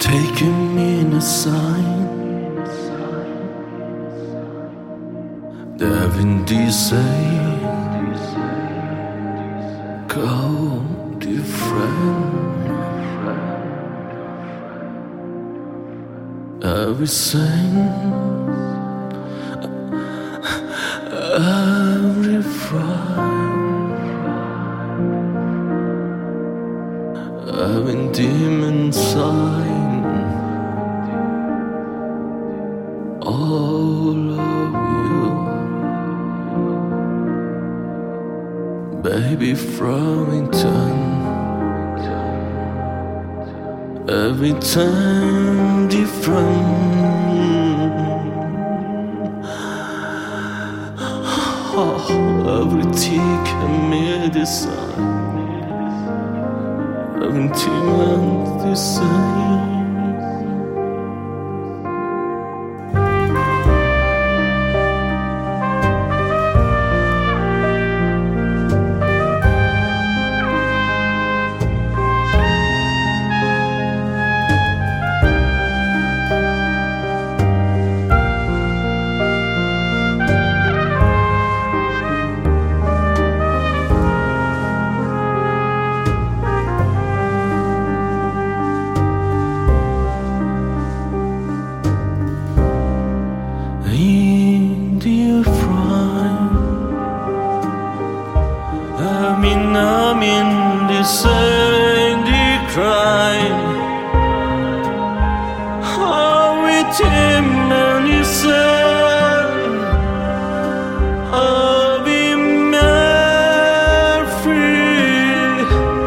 Taking me in a sign Devin de say Go different Everything Every Every demon sign All of you Baby Flemington Every time different Every tick and medicine Every team the same I'm in the same crime. How with him and he said, I'll be mad free.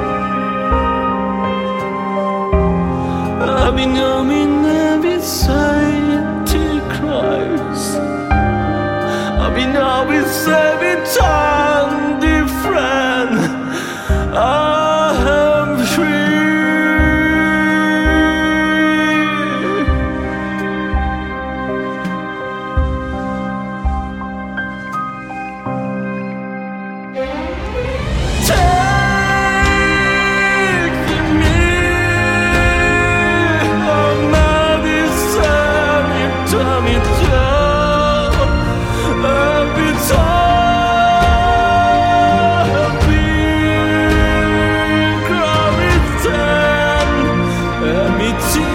I've been every side cries. I've been always every time different. I am free. Take me on my desire, turn me down every time. It's